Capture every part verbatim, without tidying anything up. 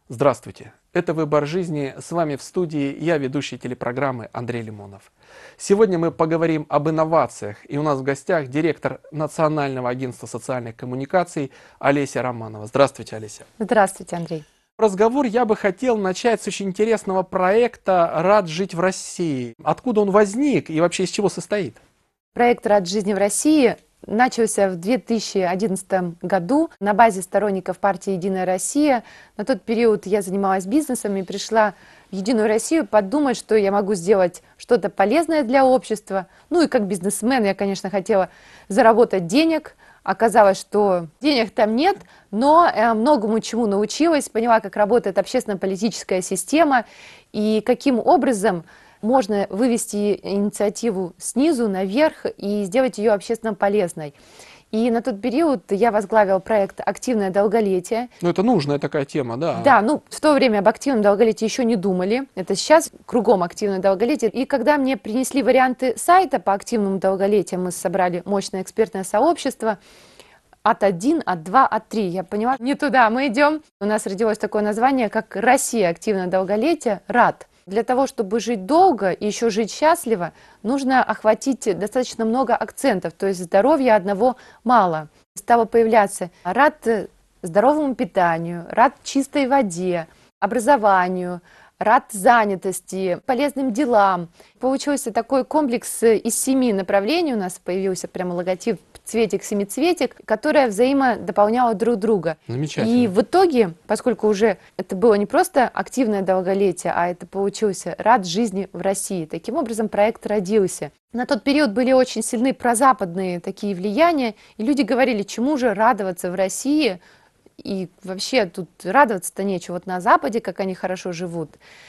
Здравствуйте! Это «Выбор жизни». С вами в студии я, ведущий телепрограммы Андрей Лимонов. Сегодня мы поговорим об инновациях. И у нас в гостях директор Национального агентства социальных коммуникаций Олеся Романова. Здравствуйте, Олеся. Здравствуйте, Андрей. Разговор я бы хотел начать с очень интересного проекта «Рад жить в России». Откуда он возник и вообще из чего состоит? Проект «Рад жизни в России» начался в две тысячи одиннадцатом году на базе сторонников партии «Единая Россия». На тот период я занималась бизнесом и пришла в «Единую Россию» подумать, что я могу сделать что-то полезное для общества. Ну и как бизнесмен я, конечно, хотела заработать денег. Оказалось, что денег там нет, но многому чему научилась, поняла, как работает общественно-политическая система и каким образом можно вывести инициативу снизу наверх и сделать ее общественно полезной. И на тот период я возглавила проект «Активное долголетие». Ну, это нужная такая тема, да. Да, ну, в то время об активном долголетии еще не думали. Это сейчас кругом активное долголетие. И когда мне принесли варианты сайта по активному долголетию, мы собрали мощное экспертное сообщество, от один, от два, от три. Я поняла, не туда мы идем. У нас родилось такое название, как «Россия. Активное долголетие. РАД». Для того, чтобы жить долго и еще жить счастливо, нужно охватить достаточно много акцентов, то есть здоровья одного мало. Стало появляться рад здоровому питанию, рад чистой воде, образованию, рад занятости, полезным делам. Получился такой комплекс из семи направлений, у нас появился прямо логотип цветик-семицветик, которая взаимодополняла друг друга. Замечательно. И в итоге, поскольку уже это было не просто активное долголетие, а это получился рад жизни в России. Таким образом, проект родился. На тот период были очень сильны прозападные такие влияния, и люди говорили, чему же радоваться в России, и вообще тут радоваться-то нечего, вот на Западе, как они хорошо живут.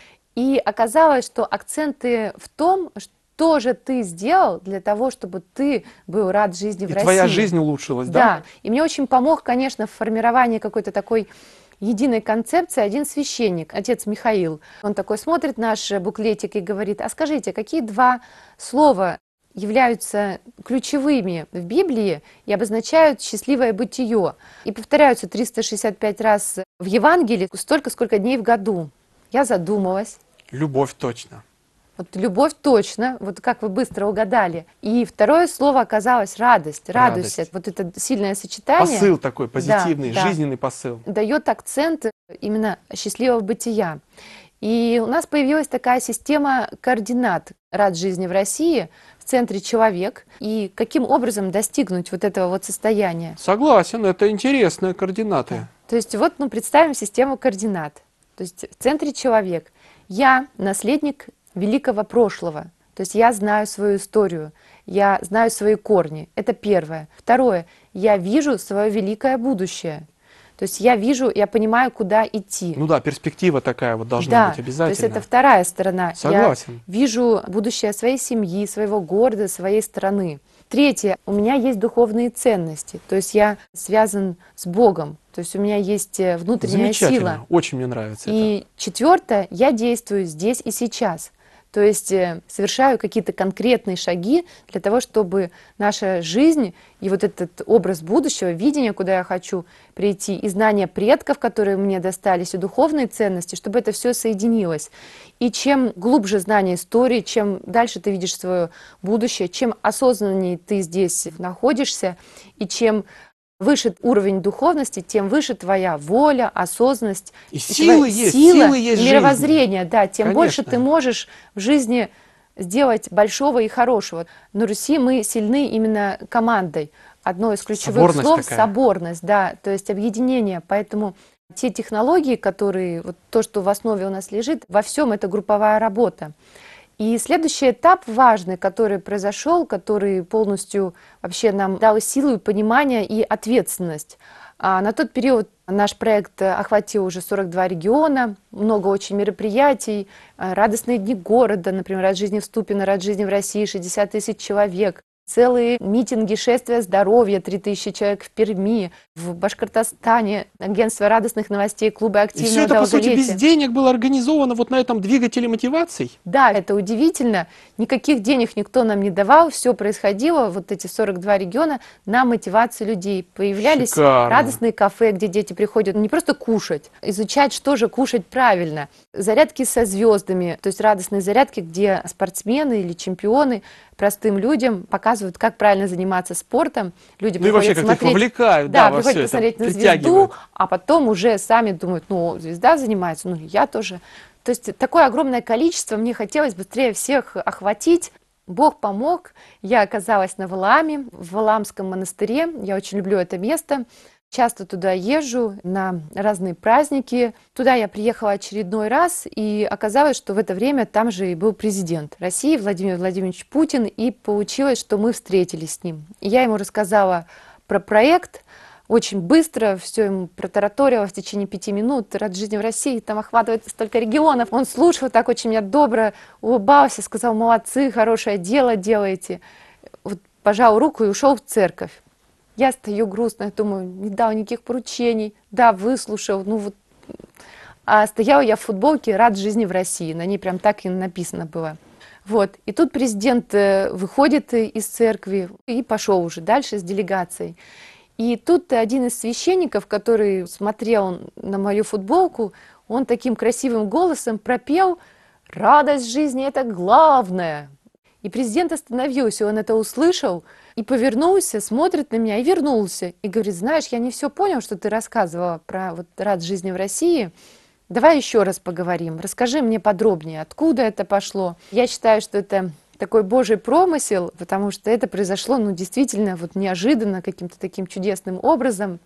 И оказалось, что акценты в том, что что же ты сделал для того, чтобы ты был рад жизни в И России? твоя жизнь улучшилась, да? Да. И мне очень помог, конечно, в формировании какой-то такой единой концепции один священник, отец Михаил. Он такой смотрит наш буклетик и говорит: а скажите, какие два слова являются ключевыми в Библии и обозначают счастливое бытие? И повторяются триста шестьдесят пять раз в Евангелии, столько, сколько дней в году. Я задумалась. Любовь, точно. Вот любовь точно, вот как вы быстро угадали. И второе слово оказалось радость, радуйся. Радость. Вот это сильное сочетание. Посыл такой позитивный, да, жизненный да, посыл. Дает акцент именно счастливого бытия. И у нас появилась такая система координат «Рад жизни в России», в центре человек. И каким образом достигнуть вот этого вот состояния? Согласен, это интересные координаты. Да. То есть вот, ну, представим систему координат. То есть в центре человек. Я наследник великого прошлого. То есть я знаю свою историю, я знаю свои корни. Это первое. Второе. Я вижу свое великое будущее. То есть я вижу, я понимаю, куда идти. Ну да, перспектива такая вот должна да, быть обязательно. То есть это вторая сторона. Согласен. Я вижу будущее своей семьи, своего города, своей страны. Третье. У меня есть духовные ценности. То есть я связан с Богом. То есть у меня есть внутренняя сила. Очень мне нравится и это. четвертое. Я действую здесь и сейчас. То есть совершаю какие-то конкретные шаги для того, чтобы наша жизнь и вот этот образ будущего, видение, куда я хочу прийти, и знания предков, которые мне достались, и духовные ценности, чтобы это все соединилось. И чем глубже знание истории, чем дальше ты видишь свое будущее, чем осознаннее ты здесь находишься, и чем выше уровень духовности, тем выше твоя воля, осознанность, и силы есть, сила, силы есть мировоззрение, да, тем Конечно. больше ты можешь в жизни сделать большого и хорошего. На Руси мы сильны именно командой. Одно из ключевых соборность слов такая. соборность, да, то есть объединение. Поэтому те технологии, которые, вот то, что в основе у нас лежит, во всем это групповая работа. И следующий этап важный, который произошел, который полностью вообще нам дал силу, понимание и ответственность. А на тот период наш проект охватил уже сорок два региона, много очень мероприятий, радостные дни города, например, «Рад жизни в Ступино», «Рад жизни в России», шестьдесят тысяч человек. целые митинги, шествия здоровья, три тысячи человек в Перми, в Башкортостане, агентство радостных новостей, клубы И активного все это, по сути, долголетия. без денег было организовано вот на этом двигателе мотиваций? Да, это удивительно. Никаких денег никто нам не давал. Все происходило, вот эти сорок два региона, на мотивации людей. Появлялись Шикарно. радостные кафе, где дети приходят не просто кушать, изучать, что же кушать правильно. Зарядки со звездами, то есть радостные зарядки, где спортсмены или чемпионы простым людям показывают, как правильно заниматься спортом. Люди Ну и вообще приходят как-то их смотреть, вовлекают, да, да, во приходят все это, посмотреть на звезду, притягивают. а потом уже сами думают, ну, звезда занимается, ну, я тоже. То есть такое огромное количество, мне хотелось быстрее всех охватить. Бог помог, я оказалась на Валааме, в Валаамском монастыре, я очень люблю это место. Часто туда езжу на разные праздники. Туда я приехала очередной раз, и оказалось, что в это время там же и был президент России Владимир Владимирович Путин, и получилось, что мы встретились с ним. И я ему рассказала про проект, очень быстро все ему протараторила в течение пяти минут. Рад жизни в России, там охватывает столько регионов. Он слушал так очень меня добро, улыбался, сказал: молодцы, хорошее дело делаете. Вот пожал руку и ушел в церковь. Я стою грустная, думаю, не дал никаких поручений, да, выслушал, ну вот. А стояла я в футболке «Рад жизни в России», на ней прям так и написано было. Вот, и тут президент выходит из церкви и пошел уже дальше с делегацией. И тут один из священников, который смотрел на мою футболку, он таким красивым голосом пропел: «Радость жизни – это главное». И президент остановился, он это услышал и повернулся, смотрит на меня и вернулся. И говорит: знаешь, я не все понял, что ты рассказывала про вот «Рад жизни в России». Давай еще раз поговорим, расскажи мне подробнее, откуда это пошло. Я считаю, что это такой Божий промысел, потому что это произошло, ну, действительно, вот неожиданно, каким-то таким чудесным образом.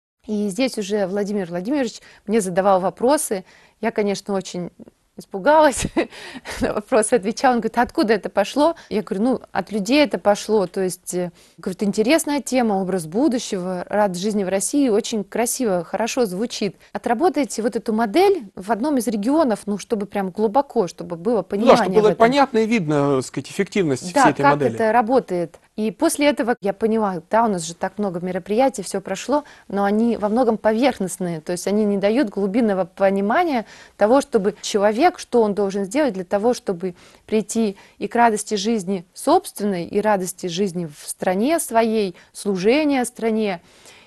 И здесь уже Владимир Владимирович мне задавал вопросы. Я, конечно, очень испугалась, на вопросы отвечала. Он говорит: а откуда это пошло? Я говорю: ну, от людей это пошло. То есть, говорит, интересная тема, образ будущего, рад жизни в России, очень красиво, хорошо звучит. Отработайте вот эту модель в одном из регионов, ну, чтобы прям глубоко, чтобы было понимание. Ну да, чтобы было понятно и видно, так сказать, эффективность да, всей этой как модели. это работает. И после этого я поняла, да, у нас же так много мероприятий, все прошло, но они во многом поверхностные, то есть они не дают глубинного понимания того, чтобы человек, что он должен сделать для того, чтобы прийти и к радости жизни собственной, и радости жизни в стране своей, служения стране.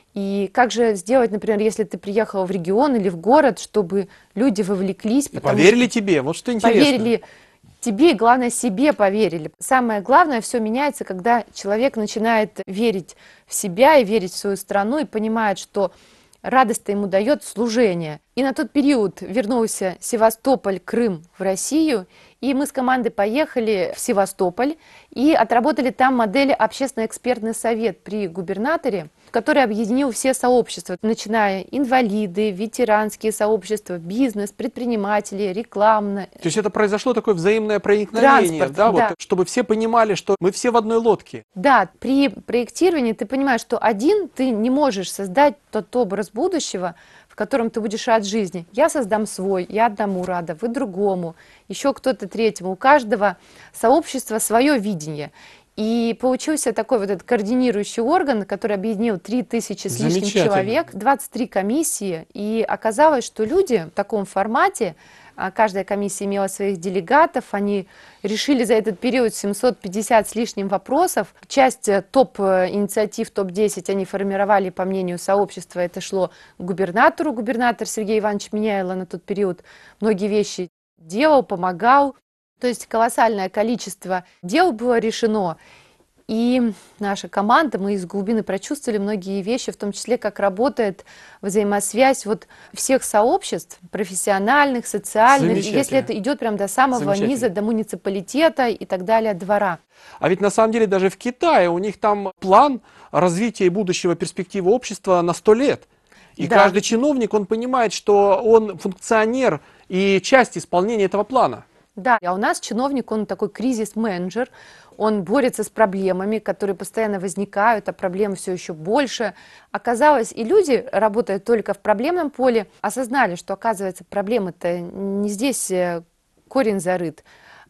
И как же сделать, например, если ты приехала в регион или в город, чтобы люди вовлеклись. И поверили тебе, вот что интересно. Поверили тебе и, главное, себе поверили. Самое главное, все меняется, когда человек начинает верить в себя и верить в свою страну и понимает, что радость-то ему дает служение. И на тот период вернулся Севастополь, Крым в Россию, и мы с командой поехали в Севастополь и отработали там модель общественно-экспертный совет при губернаторе, который объединил все сообщества, начиная инвалиды, ветеранские сообщества, бизнес, предприниматели, рекламно. То есть это произошло такое взаимное проникновение, Транспорт, да, да. Вот, чтобы все понимали, что мы все в одной лодке. Да, при проектировании ты понимаешь, что один ты не можешь создать тот образ будущего, в котором ты будешь рад жизни. Я создам свой, я одному рада, вы другому, еще кто-то третьему. У каждого сообщества свое видение. И получился такой вот этот координирующий орган, который объединил три тысячи с лишним человек, двадцать три комиссии. И оказалось, что люди в таком формате, каждая комиссия имела своих делегатов, они решили за этот период семьсот пятьдесят с лишним вопросов. Часть топ-инициатив, топ десять они формировали, по мнению сообщества, это шло губернатору. Губернатор Сергей Иванович Меняйло на тот период многие вещи делал, помогал. То есть колоссальное количество дел было решено. И наша команда, мы из глубины прочувствовали многие вещи, в том числе, как работает взаимосвязь вот всех сообществ, профессиональных, социальных, если это идет прям до самого низа, до муниципалитета и так далее, двора. А ведь на самом деле даже в Китае у них там план развития и будущего перспективы общества на сто лет. И да. Каждый чиновник, он понимает, что он функционер и часть исполнения этого плана. Да, а у нас чиновник, он такой кризис-менеджер, он борется с проблемами, которые постоянно возникают, а проблем все еще больше. Оказалось, и люди, работая только в проблемном поле, осознали, что, оказывается, проблемы-то не здесь корень зарыт,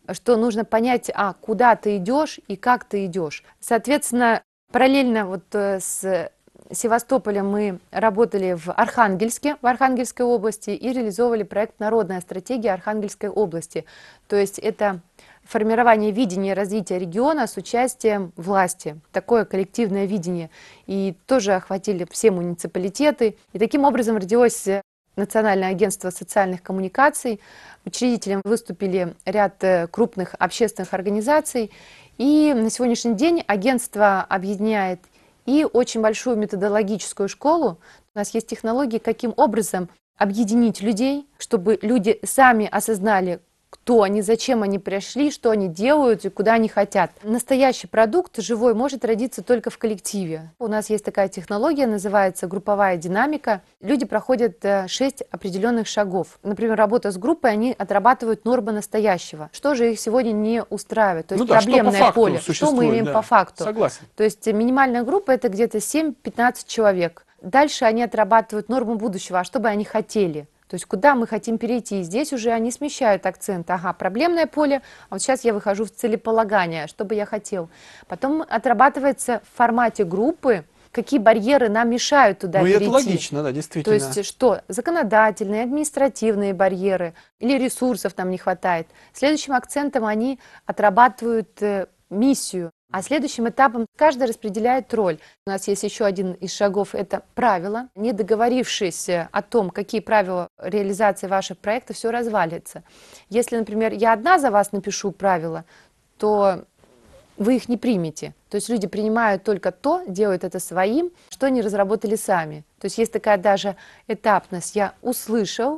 что нужно понять, а куда ты идешь и как ты идешь. Соответственно, параллельно вот с Севастополем мы работали в Архангельске, в Архангельской области и реализовывали проект «Народная стратегия Архангельской области». То есть это формирование видения развития региона с участием власти, такое коллективное видение. И тоже охватили все муниципалитеты. И таким образом родилось Национальное агентство социальных коммуникаций. Учредителем выступили ряд крупных общественных организаций. И на сегодняшний день агентство объединяет и очень большую методологическую школу. У нас есть технологии, каким образом объединить людей, чтобы люди сами осознали, кто они, зачем они пришли, что они делают и куда они хотят. Настоящий продукт живой может родиться только в коллективе. У нас есть такая технология, называется групповая динамика. Люди проходят шесть определенных шагов. Например, работа с группой, они отрабатывают нормы настоящего. Что же их сегодня не устраивает? То есть ну да, проблемное поле. Что мы имеем да. по факту? Согласен. То есть минимальная группа — это где-то семь-пятнадцать человек. Дальше они отрабатывают норму будущего, а что бы они хотели. То есть куда мы хотим перейти. Здесь уже они смещают акцент. Ага, проблемное поле, а вот сейчас я выхожу в целеполагание, что бы я хотел. Потом отрабатывается в формате группы, какие барьеры нам мешают туда ну, перейти. Ну, это логично, да, действительно. То есть что? Законодательные, административные барьеры или ресурсов нам не хватает. Следующим акцентом они отрабатывают э, миссию. А следующим этапом каждый распределяет роль. У нас есть еще один из шагов – это правила. Не договорившись о том, какие правила реализации ваших проектов, все развалится. Если, например, я одна за вас напишу правила, то вы их не примете. То есть люди принимают только то, делают это своим, что они разработали сами. То есть есть такая даже этапность. Я услышал,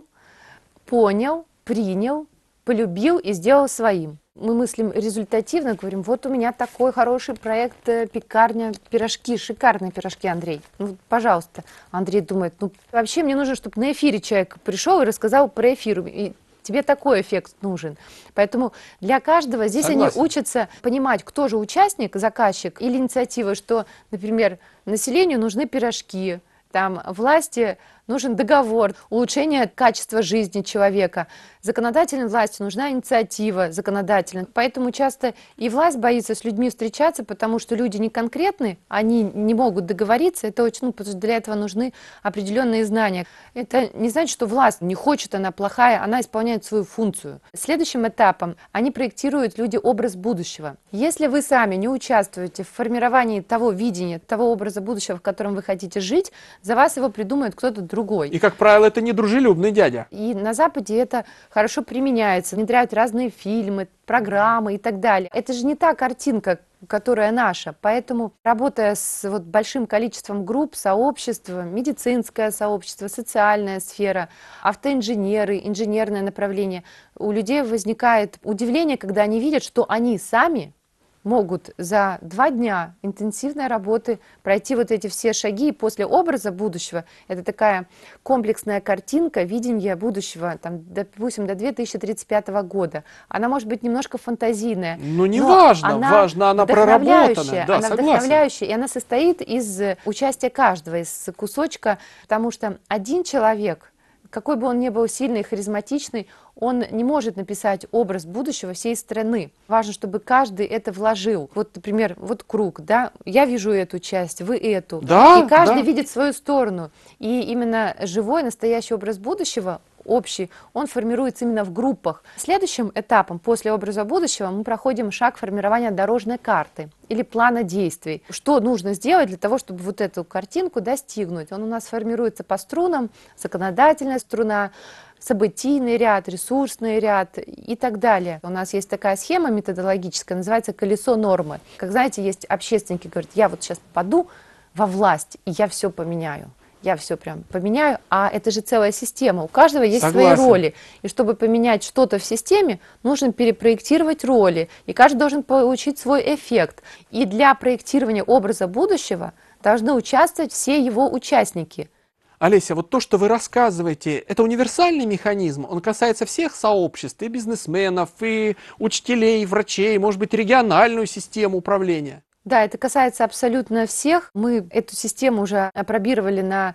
понял, принял, полюбил и сделал своим. Мы мыслим результативно, говорим, вот у меня такой хороший проект, пекарня, пирожки, шикарные пирожки, Андрей. Ну, пожалуйста. Андрей думает, ну, вообще мне нужно, чтобы на эфире человек пришел и рассказал про эфир. И тебе такой эффект нужен. Поэтому для каждого здесь Согласен. Они учатся понимать, кто же участник, заказчик или инициатива, что, например, населению нужны пирожки, там, власти нужен договор, улучшение качества жизни человека. Законодательной власти нужна инициатива законодательная. Поэтому часто и власть боится с людьми встречаться, потому что люди не конкретны, они не могут договориться. Это очень, ну, потому что для этого нужны определенные знания. Это не значит, что власть не хочет, она плохая, она исполняет свою функцию. Следующим этапом они проектируют люди образ будущего. Если вы сами не участвуете в формировании того видения, того образа будущего, в котором вы хотите жить, за вас его придумает кто-то другой. И, как правило, это недружелюбный дядя. И на Западе это хорошо применяется, внедряют разные фильмы, программы и так далее. Это же не та картинка, которая наша. Поэтому, работая с вот большим количеством групп, сообществ, медицинское сообщество, социальная сфера, автоинженеры, инженерное направление, у людей возникает удивление, когда они видят, что они сами могут за два дня интенсивной работы пройти вот эти все шаги, и после образа будущего, это такая комплексная картинка видения будущего, там, допустим, до две тысячи тридцать пятого года. Она может быть немножко фантазийная. Ну, не важно, она важно, она проработана. Да, она согласен. вдохновляющая, и она состоит из участия каждого, из кусочка, потому что один человек, какой бы он ни был сильный и харизматичный, он не может написать образ будущего всей страны. Важно, чтобы каждый это вложил. Вот, например, вот круг, да, я вижу эту часть, вы эту. Да, и каждый да. видит свою сторону. И именно живой, настоящий образ будущего, общий, он формируется именно в группах. Следующим этапом после образа будущего мы проходим шаг формирования дорожной карты или плана действий. Что нужно сделать для того, чтобы вот эту картинку достигнуть? Он у нас формируется по струнам: законодательная струна, событийный ряд, ресурсный ряд и так далее. У нас есть такая схема методологическая, называется колесо нормы. Как знаете, есть общественники, говорят, я вот сейчас попаду во власть, и я все поменяю. Я все прям поменяю, а это же целая система. У каждого есть Согласен. свои роли. И чтобы поменять что-то в системе, нужно перепроектировать роли. И каждый должен получить свой эффект. И для проектирования образа будущего должны участвовать все его участники. Олеся, вот то, что вы рассказываете, это универсальный механизм, он касается всех сообществ, и бизнесменов, и учителей, и врачей, может быть, региональную систему управления. Да, это касается абсолютно всех. Мы эту систему уже опробировали на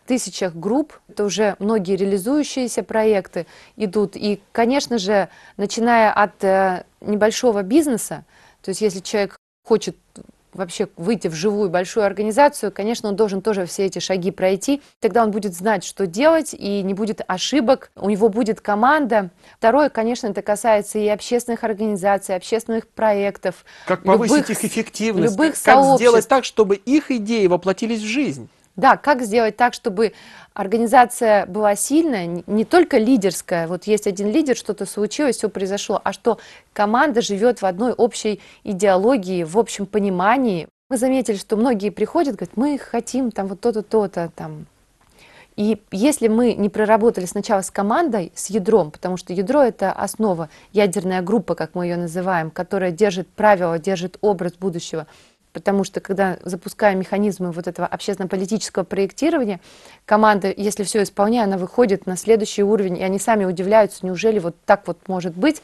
тысячах групп, это уже многие реализующиеся проекты идут. И, конечно же, начиная от э, небольшого бизнеса, то есть если человек хочет вообще выйти в живую большую организацию, конечно, он должен тоже все эти шаги пройти. Тогда он будет знать, что делать, и не будет ошибок, у него будет команда. Второе, конечно, это касается и общественных организаций, общественных проектов. Как повысить любых, их эффективность, любых как сообществ. сделать так, чтобы их идеи воплотились в жизнь. Да, как сделать так, чтобы организация была сильная, не только лидерская, вот есть один лидер, что-то случилось, все произошло, а что команда живет в одной общей идеологии, в общем понимании. Мы заметили, что многие приходят, говорят, мы хотим там вот то-то, то-то там. И если мы не проработали сначала с командой, с ядром, потому что ядро — это основа, ядерная группа, как мы ее называем, которая держит правила, держит образ будущего. Потому что когда запускаем механизмы вот этого общественно-политического проектирования, команда, если все исполняет, она выходит на следующий уровень, и они сами удивляются, неужели вот так вот может быть.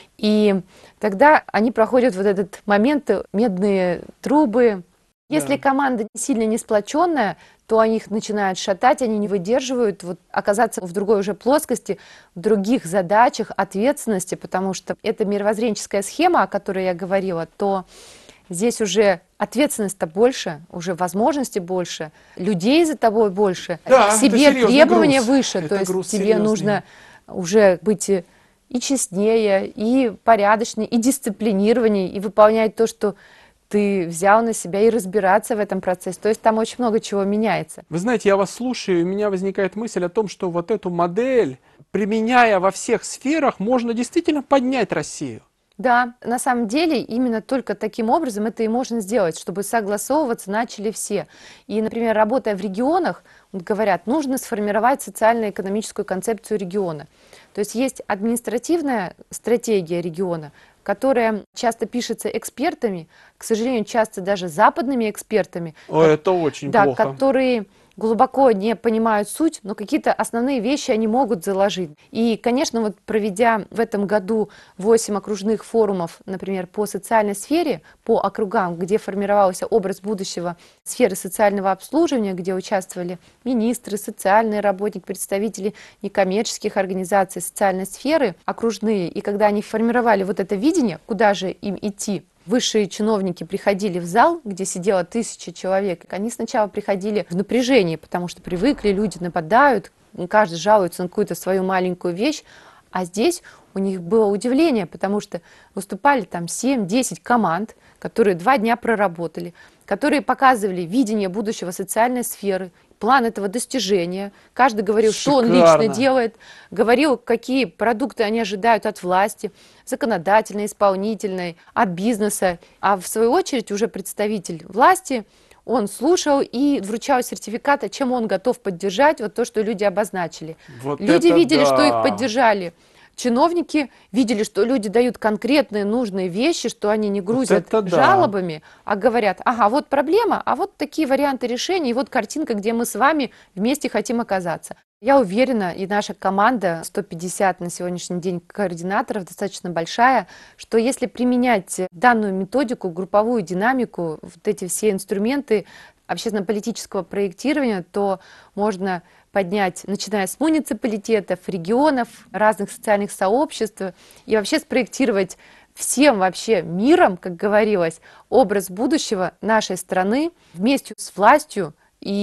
И тогда они проходят вот этот момент, медные трубы. Если Да. команда сильно не сплоченная, то они их начинают шатать, они не выдерживают вот, оказаться в другой уже плоскости, в других задачах, ответственности, потому что это мировоззренческая схема, о которой я говорила, то здесь уже ответственность-то больше, уже возможностей больше, людей за тобой больше, Да, к себе требования груз. выше, Это то есть груз тебе серьезный. нужно уже быть и честнее, и порядочнее, и дисциплинированнее, и выполнять то, что ты взял на себя, и разбираться в этом процессе. То есть там очень много чего меняется. Вы знаете, я вас слушаю, и у меня возникает мысль о том, что вот эту модель, применяя во всех сферах, можно действительно поднять Россию. Да, на самом деле именно только таким образом это и можно сделать, чтобы согласовываться начали все. И, например, работая в регионах, вот говорят, нужно сформировать социально-экономическую концепцию региона. То есть есть административная стратегия региона, которая часто пишется экспертами, к сожалению, часто даже западными экспертами. О, это очень да, плохо. которые глубоко не понимают суть, но какие-то основные вещи они могут заложить. И, конечно, вот проведя в этом году восемь окружных форумов, например, по социальной сфере, по округам, где формировался образ будущего сферы социального обслуживания, где участвовали министры, социальные работники, представители некоммерческих организаций социальной сферы, окружные, и когда они формировали вот это видение, куда же им идти, высшие чиновники приходили в зал, где сидело тысяча человек. Они сначала приходили в напряжении, потому что привыкли, люди нападают, каждый жалуется на какую-то свою маленькую вещь. А здесь у них было удивление, потому что выступали там семь-десять команд, которые два дня проработали, которые показывали видение будущего социальной сферы, план этого достижения. Каждый говорил, что он лично делает, говорил, какие продукты они ожидают от власти, законодательной, исполнительной, от бизнеса. А в свою очередь уже представитель власти, он слушал и вручал сертификат, чем он готов поддержать вот то, что люди обозначили. Вот люди видели, да. что их поддержали. Чиновники видели, что люди дают конкретные нужные вещи, что они не грузят вот да. жалобами, а говорят, ага, вот проблема, а вот такие варианты решений, и вот картинка, где мы с вами вместе хотим оказаться. Я уверена, и наша команда, сто пятьдесят на сегодняшний день координаторов, достаточно большая, что если применять данную методику, групповую динамику, вот эти все инструменты общественно-политического проектирования, то можно поднять, начиная с муниципалитетов, регионов, разных социальных сообществ, и вообще спроектировать всем вообще миром, как говорилось, образ будущего нашей страны вместе с властью,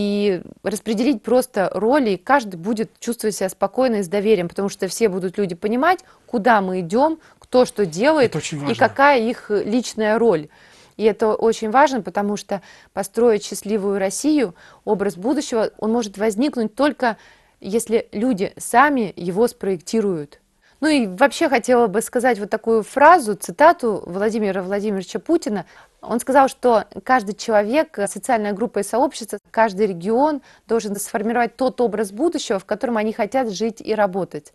и распределить просто роли, и каждый будет чувствовать себя спокойно и с доверием, потому что все будут люди понимать, куда мы идем, кто что делает и какая их личная роль. И это очень важно, потому что построить счастливую Россию, образ будущего, он может возникнуть только если люди сами его спроектируют. Ну и вообще хотела бы сказать вот такую фразу, цитату Владимира Владимировича Путина. Он сказал, что каждый человек, социальная группа и сообщество, каждый регион должен сформировать тот образ будущего, в котором они хотят жить и работать.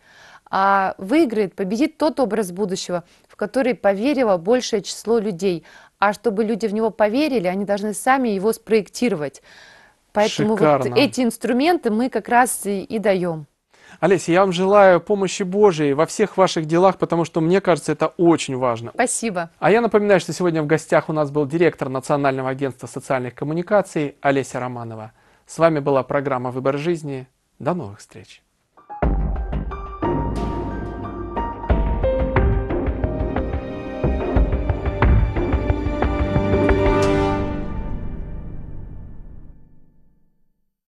А выиграет, победит тот образ будущего, в который поверило большее число людей. А чтобы люди в него поверили, они должны сами его спроектировать. Поэтому вот эти инструменты мы как раз и, и даем. Олеся, я вам желаю помощи Божией во всех ваших делах, потому что, мне кажется, это очень важно. Спасибо. А я напоминаю, что сегодня в гостях у нас был директор Национального агентства социальных коммуникаций Олеся Романова. С вами была программа «Выбор жизни». До новых встреч!